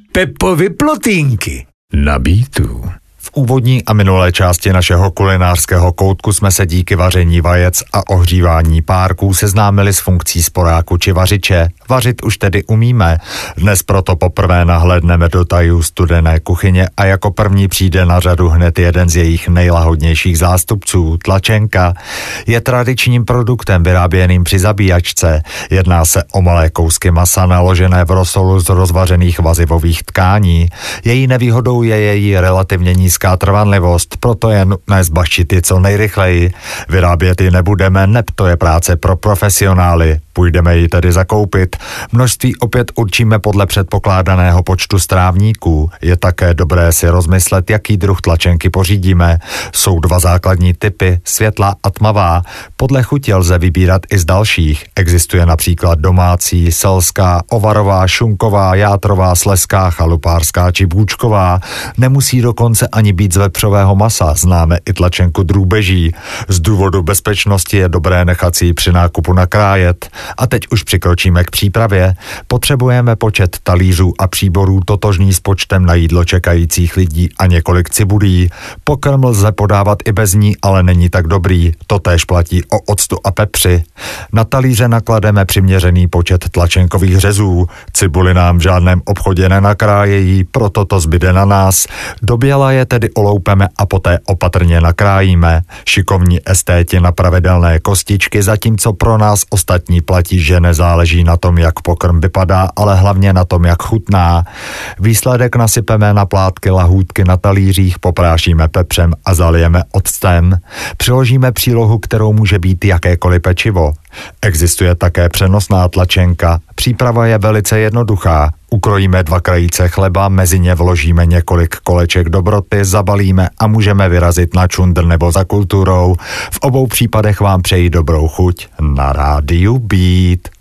Pepovy plotínky. Na Beatu. V úvodní a minulé části našeho kulinářského koutku jsme se díky vaření vajec a ohřívání párků seznámili s funkcí sporáku či vařiče. Vařit už tedy umíme. Dnes proto poprvé nahlédneme do tajů studené kuchyně a jako první přijde na řadu hned jeden z jejich nejlahodnějších zástupců, tlačenka. Je tradičním produktem vyráběným při zabíjačce. Jedná se o malé kousky masa naložené v rosolu z rozvařených vazivových tkání. Její nevýhodou je její relativně nízká trvanlivost, proto je nutné zbaštit ji co nejrychleji. Vyrábět ji nebudeme, neb to je práce pro profesionály. Půjdeme ji tedy zakoupit. Množství opět určíme podle předpokládaného počtu strávníků. Je také dobré si rozmyslet, jaký druh tlačenky pořídíme. Jsou dva základní typy, světlá a tmavá. Podle chuti lze vybírat i z dalších. Existuje například domácí, selská, ovarová, šunková, játrová, slezská, chalupářská či bůčková. Nemusí dokonce ani být z vepřového masa. Známe i tlačenku drůbeží. Z důvodu bezpečnosti je dobré nechat si ji při nákupu nakrájet. A teď už přikročíme k přípravě. Potřebujeme počet talířů a příborů totožný s počtem na jídlo čekajících lidí a několik cibulí. Pokrm lze podávat i bez ní, ale není tak dobrý. Totéž platí o octu a pepři. Na talíře naklademe přiměřený počet tlačenkových řezů. Cibuli nám v žádném obchodě nenakrájejí, proto to zbyde na nás. Do běla je tedy oloupeme a poté opatrně nakrájíme. Šikovní estéti na pravidelné kostičky, zatímco pro nás ostatní platí, že nezáleží na tom, jak pokrm vypadá, ale hlavně na tom, jak chutná. Výsledek nasypeme na plátky lahůdky na talířích, poprášíme pepřem a zalijeme octem. Přiložíme přílohu, kterou může být jakékoliv pečivo. Existuje také přenosná tlačenka. Příprava je velice jednoduchá. Ukrojíme 2 krajíce chleba, mezi ně vložíme několik koleček dobroty, zabalíme a můžeme vyrazit na čundr nebo za kulturou. V obou případech vám přeji dobrou chuť. Na rádiu Beat.